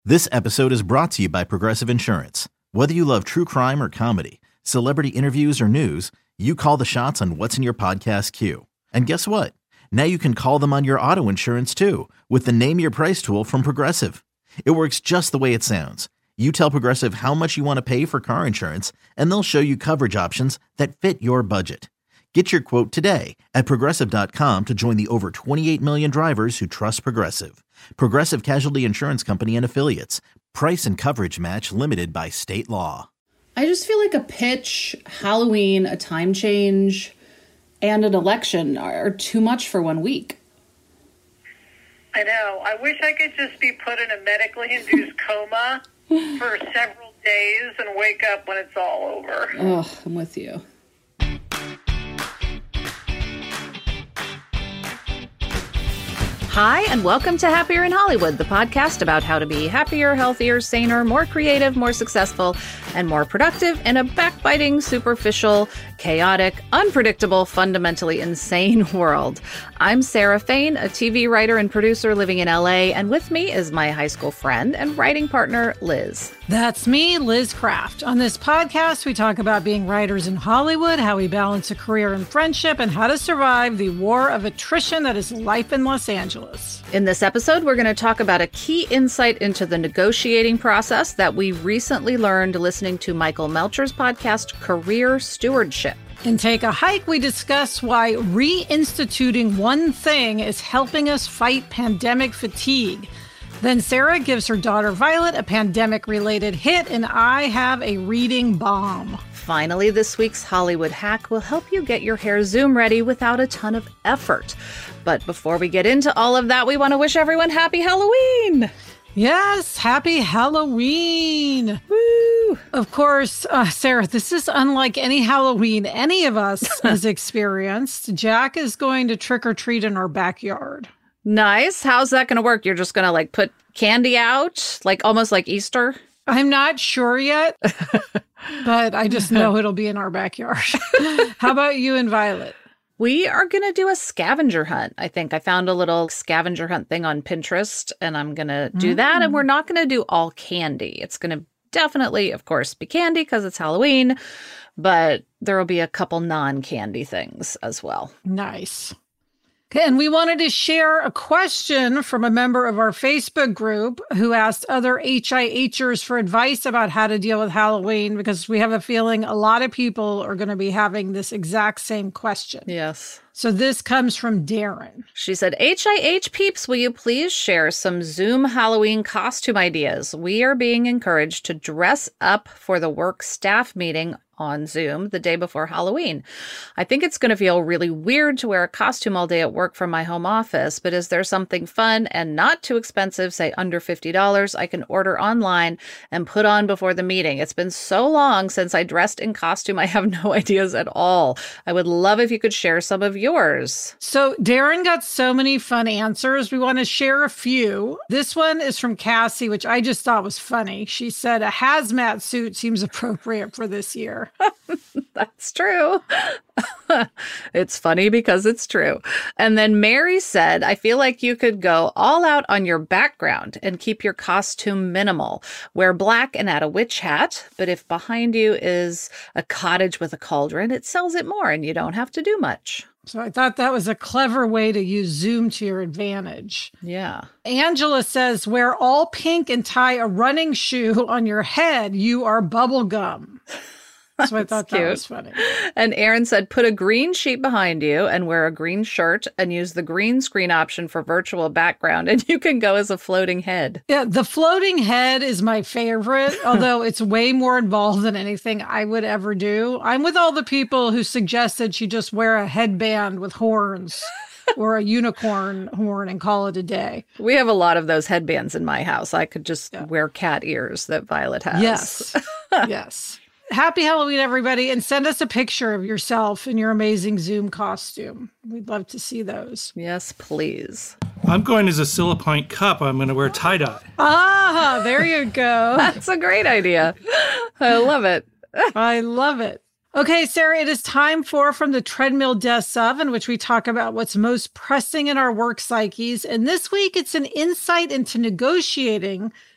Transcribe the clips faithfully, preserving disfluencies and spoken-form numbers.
This episode is brought to you by Progressive Insurance. Whether you love true crime or comedy, celebrity interviews or news, you call the shots on what's in your podcast queue. And guess what? Now you can call them on your auto insurance too with the Name Your Price tool from Progressive. It works just the way it sounds. You tell Progressive how much you want to pay for car insurance, and they'll show you coverage options that fit your budget. Get your quote today at Progressive dot com to join the over twenty-eight million drivers who trust Progressive. Progressive Casualty Insurance Company and Affiliates. Price and coverage match limited by state law. I just feel like a pitch, Halloween, a time change, and an election are too much for one week. I know. I wish I could just be put in a medically induced coma for several days and wake up when it's all over. Ugh, I'm with you. Hi, and welcome to Happier in Hollywood, the podcast about how to be happier, healthier, saner, more creative, more successful, and more productive in a backbiting, superficial, chaotic, unpredictable, fundamentally insane world. I'm Sarah Fain, a T V writer and producer living in L A, and with me is my high school friend and writing partner, Liz. That's me, Liz Craft. On this podcast, we talk about being writers in Hollywood, how we balance a career and friendship, and how to survive the war of attrition that is life in Los Angeles. In this episode, we're going to talk about a key insight into the negotiating process that we recently learned listening to Michael Melcher's podcast, Career Stewardship. In Take a Hike, we discuss why reinstituting one thing is helping us fight pandemic fatigue. Then Sarah gives her daughter Violet a pandemic-related hit, and I have a reading bomb. Finally, this week's Hollywood hack will help you get your hair Zoom ready without a ton of effort. But before we get into all of that, we want to wish everyone happy Halloween! Yes, happy Halloween! Woo! Of course, uh, Sarah, this is unlike any Halloween any of us has experienced. Jack is going to trick-or-treat in our backyard. Nice. How's that going to work? You're just going to like put candy out, like almost like Easter? I'm not sure yet, but I just know it'll be in our backyard. How about you and Violet? We are going to do a scavenger hunt. I think I found a little scavenger hunt thing on Pinterest, and I'm going to do mm. that. And we're not going to do all candy. It's going to definitely, of course, be candy because it's Halloween, but there will be a couple non-candy things as well. Nice. Okay, and we wanted to share a question from a member of our Facebook group who asked other H I Hers for advice about how to deal with Halloween, because we have a feeling a lot of people are going to be having this exact same question. Yes. So this comes from Darren. She said, H I H peeps, will you please share some Zoom Halloween costume ideas? We are being encouraged to dress up for the work staff meeting on Zoom the day before Halloween. I think it's going to feel really weird to wear a costume all day at work from my home office, but is there something fun and not too expensive, say under fifty dollars, I can order online and put on before the meeting? It's been so long since I dressed in costume, I have no ideas at all. I would love if you could share some of yours. So Darren got so many fun answers. We want to share a few. This one is from Cassie, which I just thought was funny. She said a hazmat suit seems appropriate for this year. That's true. It's funny because it's true. And then Mary said, I feel like you could go all out on your background and keep your costume minimal. Wear black and add a witch hat. But if behind you is a cottage with a cauldron, it sells it more and you don't have to do much. So I thought that was a clever way to use Zoom to your advantage. Yeah. Angela says, wear all pink and tie a running shoe on your head. You are bubblegum. So I thought that was funny. And Aaron said, put a green sheet behind you and wear a green shirt and use the green screen option for virtual background. And you can go as a floating head. Yeah, the floating head is my favorite, although it's way more involved than anything I would ever do. I'm with all the people who suggested you just wear a headband with horns. Or a unicorn horn and call it a day. We have a lot of those headbands in my house. I could just yeah. wear cat ears that Violet has. Yes. Yes. Happy Halloween, everybody, and send us a picture of yourself in your amazing Zoom costume. We'd love to see those. Yes, please. I'm going as a Silipint cup. I'm going to wear tie-dye. Ah, there you go. That's a great idea. I love it. I love it. Okay, Sarah, it is time for From the Treadmill Desk Of, in which we talk about what's most pressing in our work psyches. And this week, it's an insight into negotiating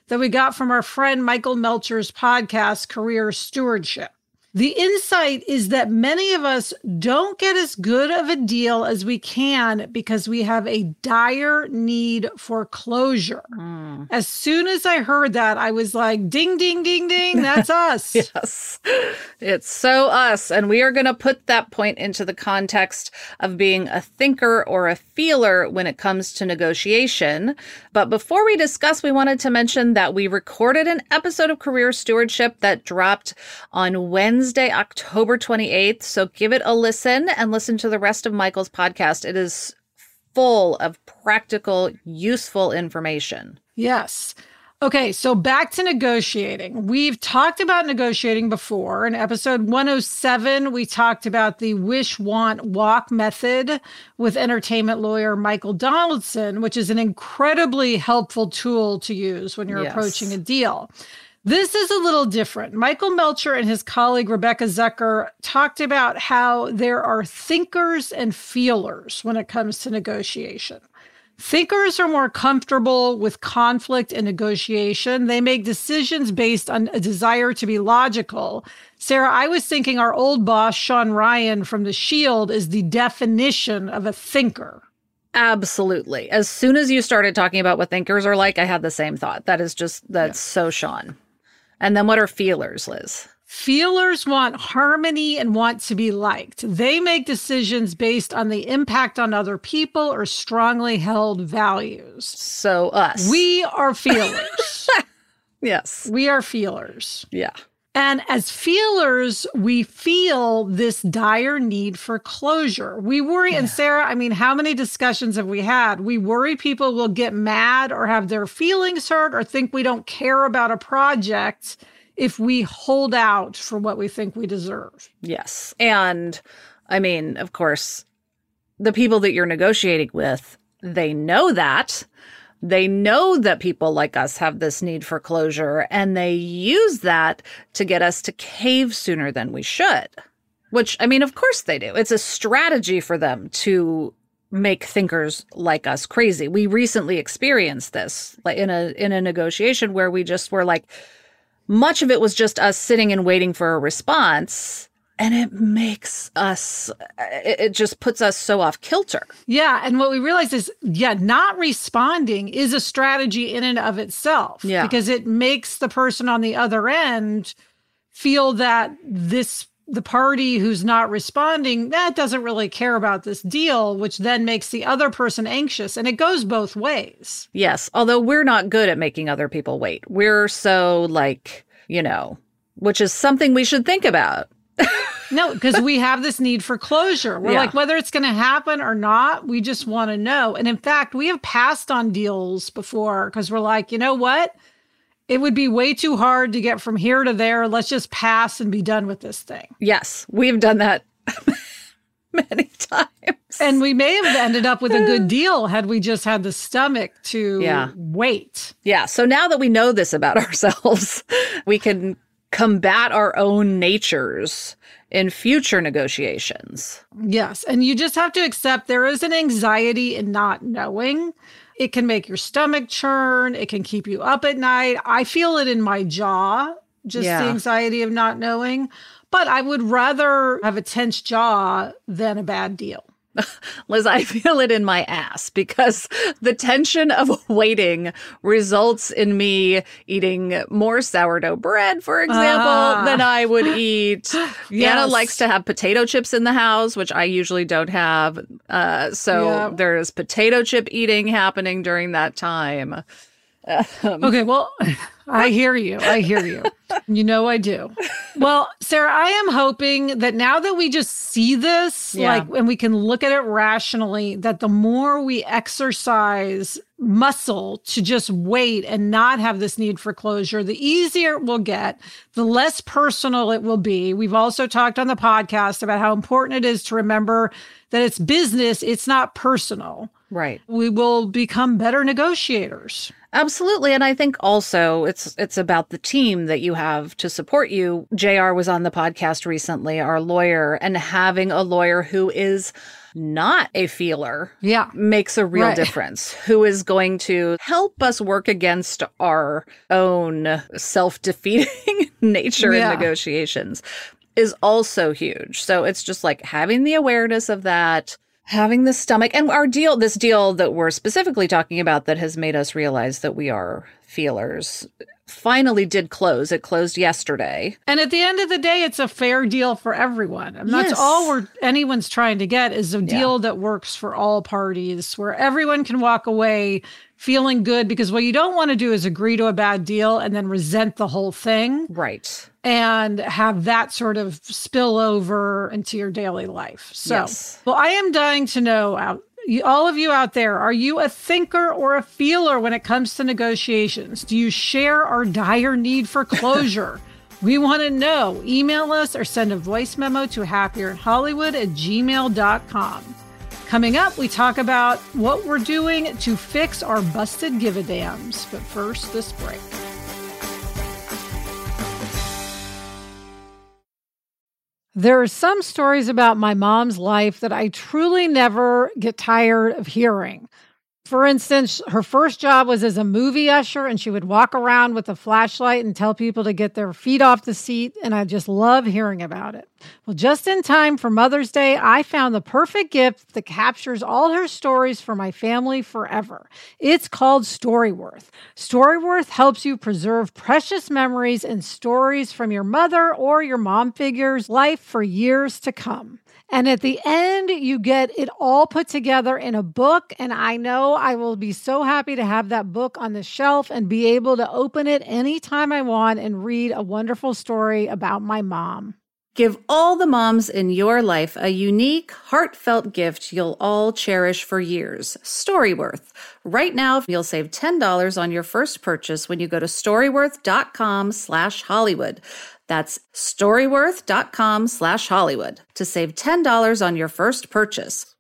that we got from our friend Michael Melcher's podcast, Career Stewardship. The insight is that many of us don't get as good of a deal as we can because we have a dire need for closure. Mm. As soon as I heard that, I was like, ding, ding, ding, ding, that's us. Yes, it's so us. And we are going to put that point into the context of being a thinker or a feeler when it comes to negotiation. But before we discuss, we wanted to mention that we recorded an episode of Career Stewardship that dropped on Wednesday. Wednesday, October twenty-eighth. So give it a listen and listen to the rest of Michael's podcast. It is full of practical, useful information. Yes. Okay, so back to negotiating. We've talked about negotiating before. In episode one oh seven, we talked about the wish, want, walk method with entertainment lawyer Michael Donaldson, which is an incredibly helpful tool to use when you're yes. approaching a deal. This is a little different. Michael Melcher and his colleague Rebecca Zucker talked about how there are thinkers and feelers when it comes to negotiation. Thinkers are more comfortable with conflict and negotiation. They make decisions based on a desire to be logical. Sarah, I was thinking our old boss, Sean Ryan from The Shield, is the definition of a thinker. Absolutely. As soon as you started talking about what thinkers are like, I had the same thought. That is just, that's yeah. so Sean. And then what are feelers, Liz? Feelers want harmony and want to be liked. They make decisions based on the impact on other people or strongly held values. So us. We are feelers. Yes. We are feelers. Yeah. And as feelers, we feel this dire need for closure. We worry, yeah. and Sarah, I mean, how many discussions have we had? We worry people will get mad or have their feelings hurt or think we don't care about a project if we hold out for what we think we deserve. Yes. And I mean, of course, the people that you're negotiating with, they know that. They know that people like us have this need for closure, and they use that to get us to cave sooner than we should, which, I mean, of course they do. It's a strategy for them to make thinkers like us crazy. We recently experienced this like in a in a negotiation where we just were like, much of it was just us sitting and waiting for a response. And it makes us, it just puts us so off kilter. Yeah. And what we realize is, yeah, not responding is a strategy in and of itself. Yeah. Because it makes the person on the other end feel that this, the party who's not responding, that doesn't really care about this deal, which then makes the other person anxious. And it goes both ways. Yes. Although we're not good at making other people wait. We're so like, you know, which is something we should think about. No, because we have this need for closure. We're yeah. like, whether it's going to happen or not, we just want to know. And in fact, we have passed on deals before because we're like, you know what? It would be way too hard to get from here to there. Let's just pass and be done with this thing. Yes, we've done that many times. And we may have ended up with a good deal had we just had the stomach to yeah. wait. Yeah. So now that we know this about ourselves, we can combat our own natures in future negotiations. Yes. And you just have to accept there is an anxiety in not knowing. It can make your stomach churn. It can keep you up at night. I feel it in my jaw, just yeah. the anxiety of not knowing. But I would rather have a tense jaw than a bad deal. Liz, I feel it in my ass because the tension of waiting results in me eating more sourdough bread, for example, ah. than I would eat. Yes. Anna likes to have potato chips in the house, which I usually don't have. Uh, so yeah. there's potato chip eating happening during that time. Um, okay, well, I hear you. I hear you. You know I do. Well, Sarah, I am hoping that now that we just see this, yeah. like, and we can look at it rationally, that the more we exercise muscle to just wait and not have this need for closure, the easier it will get, the less personal it will be. We've also talked on the podcast about how important it is to remember that it's business, it's not personal. Right. We will become better negotiators. Absolutely. And I think also it's it's about the team that you have to support you. J R was on the podcast recently, our lawyer, and having a lawyer who is not a feeler Yeah. makes a real Right. difference, who is going to help us work against our own self-defeating nature Yeah. in negotiations is also huge. So it's just like having the awareness of that, having the stomach, and our deal, this deal that we're specifically talking about that has made us realize that we are feelers, finally did close. It closed yesterday. And at the end of the day, it's a fair deal for everyone. And that's Yes. all we're anyone's trying to get is a Yeah. deal that works for all parties, where everyone can walk away feeling good, because what you don't want to do is agree to a bad deal and then resent the whole thing Right. and have that sort of spill over into your daily life. So, Yes. well, I am dying to know, out, you, all of you out there, are you a thinker or a feeler when it comes to negotiations? Do you share our dire need for closure? We want to know. Email us or send a voice memo to happierin hollywood at gmail dot com. Coming up, we talk about what we're doing to fix our busted give-a-dams. But first, this break. There are some stories about my mom's life that I truly never get tired of hearing. For instance, her first job was as a movie usher, and she would walk around with a flashlight and tell people to get their feet off the seat, and I just love hearing about it. Well, just in time for Mother's Day, I found the perfect gift that captures all her stories for my family forever. It's called Storyworth. Storyworth helps you preserve precious memories and stories from your mother or your mom figure's life for years to come. And at the end, you get it all put together in a book. And I know I will be so happy to have that book on the shelf and be able to open it anytime I want and read a wonderful story about my mom. Give all the moms in your life a unique, heartfelt gift you'll all cherish for years. Storyworth. Right now, you'll save ten dollars on your first purchase when you go to storyworth.com slash Hollywood. That's storyworth.com slash Hollywood to save ten dollars on your first purchase.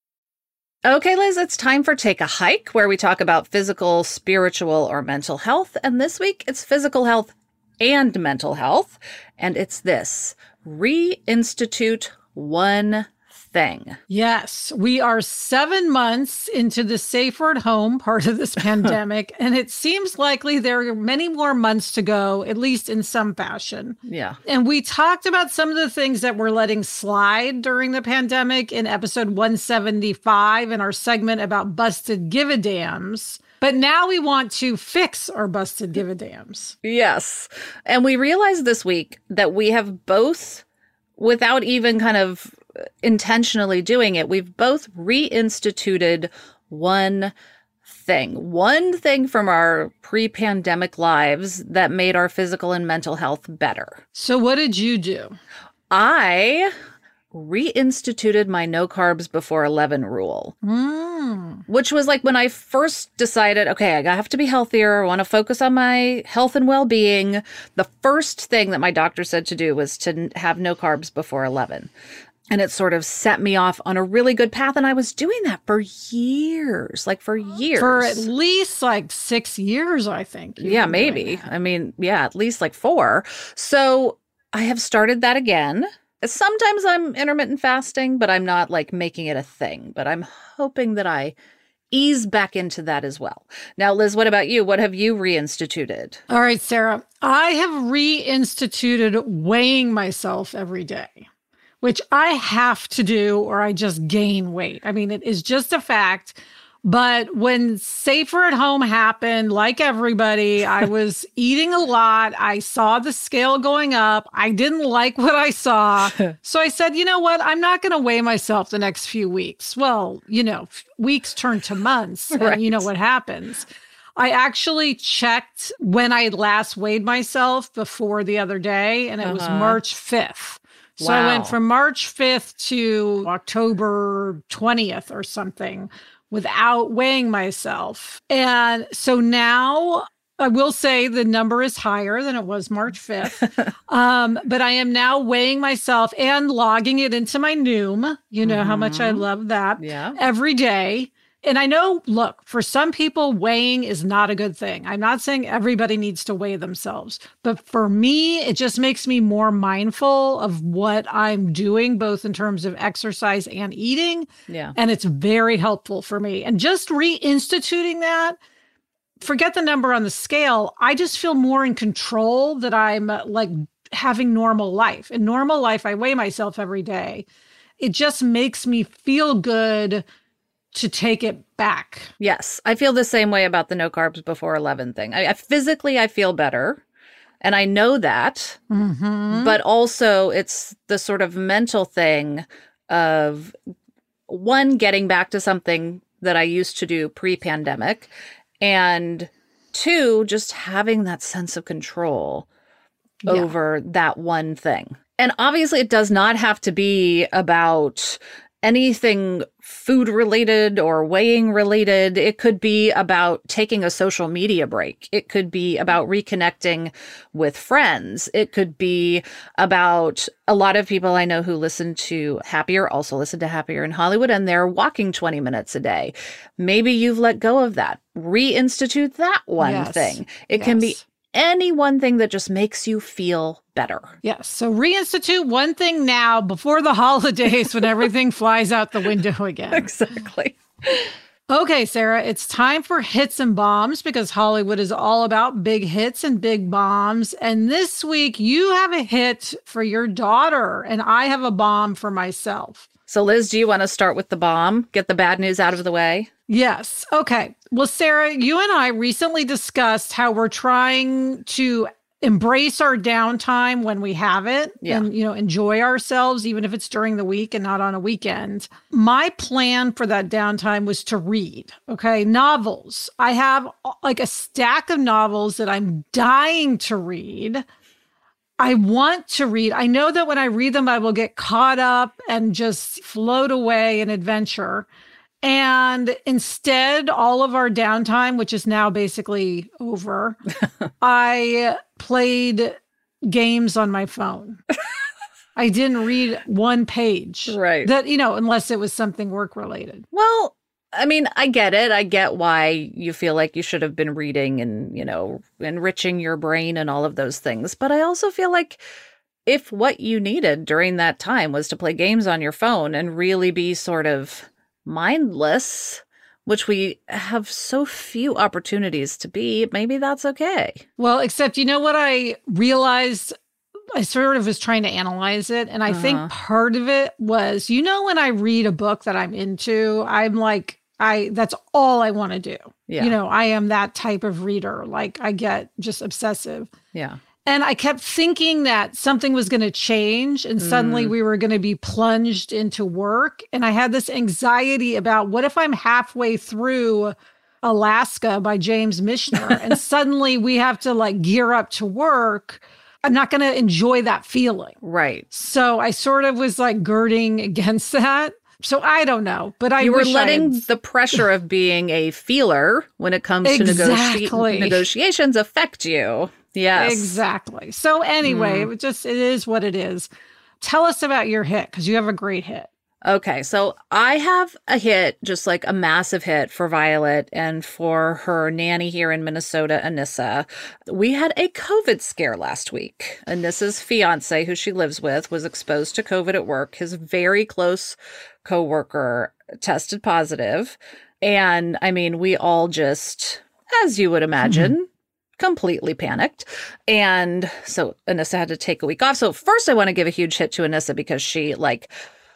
Okay, Liz, it's time for Take a Hike, where we talk about physical, spiritual, or mental health. And this week, it's physical health and mental health. And it's this: reinstitute one thing. Yes, we are seven months into the safer at home part of this pandemic, and it seems likely there are many more months to go, at least in some fashion. Yeah. And we talked about some of the things that we're letting slide during the pandemic in episode one seventy-five in our segment about busted give-a-dams. But now we want to fix our busted give-a-dams. Yes. And we realized this week that we have both, without even kind of intentionally doing it, we've both reinstituted one thing, one thing from our pre-pandemic lives that made our physical and mental health better. So what did you do? I reinstituted my no carbs before eleven rule, Mm. which was like when I first decided, okay, I have to be healthier. I want to focus on my health and well-being. The first thing that my doctor said to do was to have no carbs before eleven. And it sort of set me off on a really good path. And I was doing that for years, like for years. For at least like six years, I think. you've Yeah, been doing maybe. that. I mean, yeah, at least like four. So I have started that again. Sometimes I'm intermittent fasting, but I'm not like making it a thing. But I'm hoping that I ease back into that as well. Now, Liz, what about you? What have you reinstituted? All right, Sarah. I have reinstituted weighing myself every day, which I have to do or I just gain weight. I mean, it is just a fact. But when Safer at Home happened, like everybody, I was eating a lot. I saw the scale going up. I didn't like what I saw. So I said, you know what? I'm not going to weigh myself the next few weeks. Well, you know, weeks turn to months, Right. and you know what happens. I actually checked when I last weighed myself before the other day, and it was Uh-huh. March fifth. So I Wow. went from March fifth to October twentieth or something without weighing myself. And so now I will say the number is higher than it was March fifth. um, but I am now weighing myself and logging it into my Noom. You know how much I love that. Yeah. Every day. And I know, look, for some people, weighing is not a good thing. I'm not saying everybody needs to weigh themselves. But for me, it just makes me more mindful of what I'm doing, both in terms of exercise and eating. Yeah. And it's very helpful for me. And just reinstituting that, forget the number on the scale. I just feel more in control that I'm uh, like having normal life. In normal life, I weigh myself every day. It just makes me feel good to take it back. Yes. I feel the same way about the no carbs before eleven thing. I, I physically, I feel better. And I know that. Mm-hmm. But also it's the sort of mental thing of, one, getting back to something that I used to do pre-pandemic. And two, just having that sense of control Yeah. over that one thing. And obviously it does not have to be about anything food related or weighing related. It could be about taking a social media break. It could be about reconnecting with friends. It could be about a lot of people I know who listen to Happier also listen to Happier in Hollywood, and they're walking twenty minutes a day. Maybe you've let go of that. Reinstitute that one Yes. thing. It can be Yes. any one thing that just makes you feel better. Yes. So reinstitute one thing now before the holidays when everything flies out the window again. Exactly. Okay, Sarah, it's time for hits and bombs because Hollywood is all about big hits and big bombs. And this week you have a hit for your daughter and I have a bomb for myself. So, Liz, do you want to start with the bomb? Get the bad news out of the way? Yes. Okay. Well, Sarah, you and I recently discussed how we're trying to embrace our downtime when we have it Yeah. and, you know, enjoy ourselves, even if it's during the week and not on a weekend. My plan for that downtime was to read. Okay. Novels. I have like a stack of novels that I'm dying to read. I want to read. I know that when I read them, I will get caught up and just float away in adventure. And instead, all of our downtime, which is now basically over, I played games on my phone. I didn't read one page. Right. That, you know, unless it was something work related. Well, I mean, I get it. I get why you feel like you should have been reading and, you know, enriching your brain and all of those things. But I also feel like if what you needed during that time was to play games on your phone and really be sort of mindless, which we have so few opportunities to be, maybe that's okay. Well, except, you know what I realized? I sort of was trying to analyze it. And I Uh-huh. think part of it was, you know, when I read a book that I'm into, I'm like, I, that's all I want to do. Yeah. You know, I am that type of reader. Like I get just obsessive. Yeah. And I kept thinking that something was going to change and suddenly Mm. we were going to be plunged into work. And I had this anxiety about what if I'm halfway through Alaska by James Michener and suddenly we have to like gear up to work. I'm not going to enjoy that feeling. Right. So I sort of was like girding against that. So I don't know, but I You were wish I letting had- the pressure of being a feeler when it comes to negoti- Exactly. negotiations affect you. Yes. Exactly. So anyway, Mm. it just it is what it is. Tell us about your hit because you have a great hit. Okay, so I have a hit, just like a massive hit for Violet and for her nanny here in Minnesota, Anissa. We had a COVID scare last week. Anissa's fiance, who she lives with, was exposed to COVID at work. His very close coworker tested positive. And I mean, we all just, as you would imagine, completely panicked. And so Anissa had to take a week off. So first I want to give a huge hit to Anissa because she like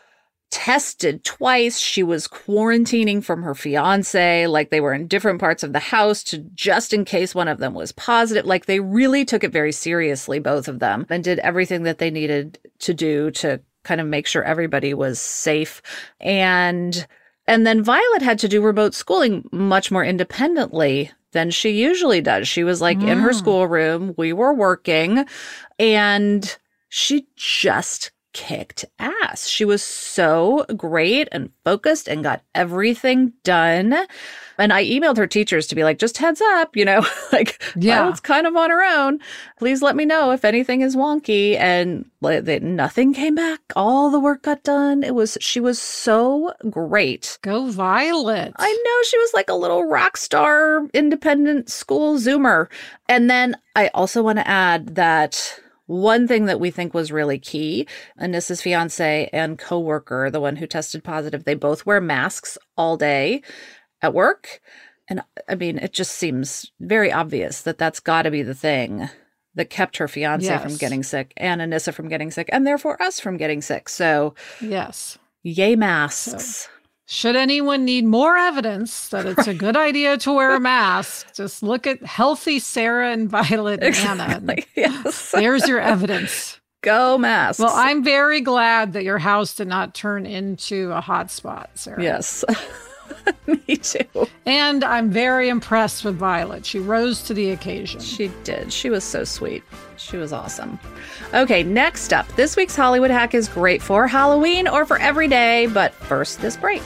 tested twice. She was quarantining from her fiance. Like they were in different parts of the house to just in case one of them was positive. Like they really took it very seriously, both of them, and did everything that they needed to do to kind of make sure everybody was safe. And and then Violet had to do remote schooling much more independently than she usually does. She was like in her Mm. schoolroom. We were working and she just kicked ass. She was so great and focused and got everything done. And I emailed her teachers to be like, just heads up, you know, like, yeah, Violet's kind of on her own. Please let me know if anything is wonky. And like, they, nothing came back. All the work got done. It was, she was so great. Go Violet. I know, she was like a little rock star, independent school Zoomer. And then I also want to add that one thing that we think was really key, Anissa's fiance and coworker, the one who tested positive, they both wear masks all day at work. And I mean, it just seems very obvious that that's got to be the thing that kept her fiance yes. from getting sick and Anissa from getting sick and therefore us from getting sick. So yes, yay masks. So, should anyone need more evidence that it's a good idea to wear a mask, just look at healthy Sarah and Violet and exactly. Anna. Yes. There's your evidence. Go masks. Well, I'm very glad that your house did not turn into a hot spot, Sarah. Yes. Me too. And I'm very impressed with Violet. She rose to the occasion. She did. She was so sweet. She was awesome. Okay, next up, this week's Hollywood hack is great for Halloween or for every day, but first, this break.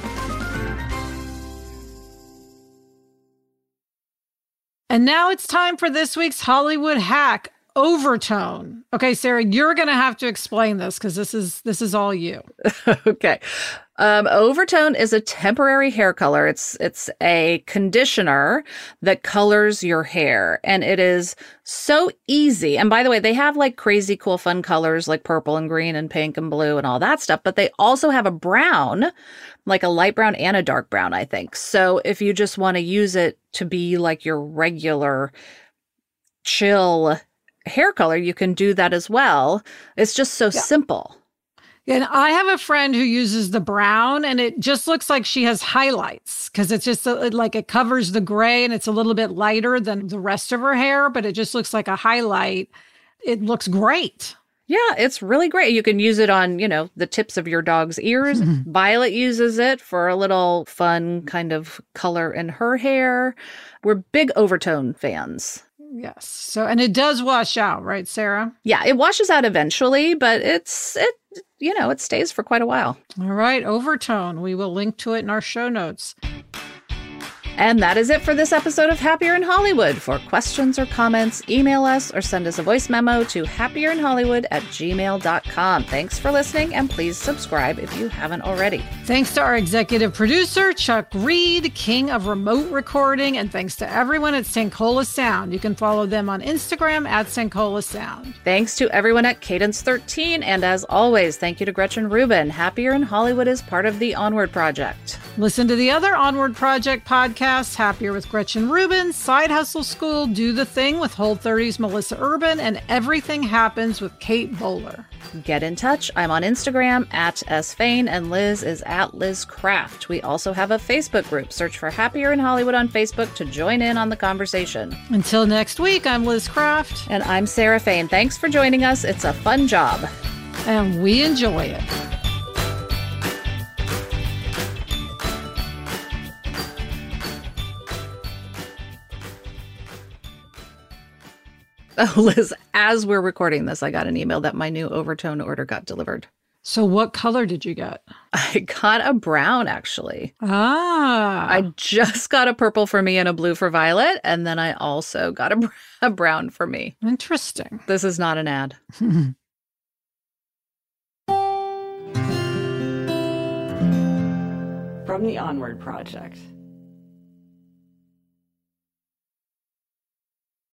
And now it's time for this week's Hollywood hack, overtone. Okay, Sarah, you're going to have to explain this because this is this is all you. Okay. Um, overtone is a temporary hair color. It's it's a conditioner that colors your hair, and it is so easy. And by the way, they have like crazy cool fun colors like purple and green and pink and blue and all that stuff, but they also have a brown, like a light brown and a dark brown, I think. So if you just want to use it to be like your regular chill hair color, you can do that as well. It's just so yeah. simple. And I have a friend who uses the brown, and it just looks like she has highlights because it's just a, like it covers the gray and it's a little bit lighter than the rest of her hair, but it just looks like a highlight. It looks great. Yeah, it's really great. You can use it on, you know, the tips of your dog's ears. Violet uses it for a little fun kind of color in her hair. We're big overtone fans. Yes. So, and it does wash out, right, Sarah? Yeah, it washes out eventually, but it's, it, you know, it stays for quite a while. All right, overtone. We will link to it in our show notes. And that is it for this episode of Happier in Hollywood. For questions or comments, email us or send us a voice memo to happierin hollywood at gmail dot com. Thanks for listening, and please subscribe if you haven't already. Thanks to our executive producer, Chuck Reed, king of remote recording, and thanks to everyone at Sankola Sound. You can follow them on Instagram at Sankola Sound. Thanks to everyone at Cadence thirteen, and as always, thank you to Gretchen Rubin. Happier in Hollywood is part of the Onward Project. Listen to the other Onward Project podcasts, Happier with Gretchen Rubin, Side Hustle School, Do the Thing with Whole thirty's Melissa Urban, and Everything Happens with Kate Bowler. Get in touch. I'm on Instagram at sfain, and Liz is at Liz Craft. We also have a Facebook group. Search for Happier in Hollywood on Facebook to join in on the conversation. Until next week, I'm Liz Craft. And I'm Sarah Fain. Thanks for joining us. It's a fun job. And we enjoy it. Oh, Liz, as we're recording this, I got an email that my new overtone order got delivered. So what color did you get? I got a brown, actually. Ah. I just got a purple for me and a blue for Violet, and then I also got a, a brown for me. Interesting. This is not an ad. From the Onward Project.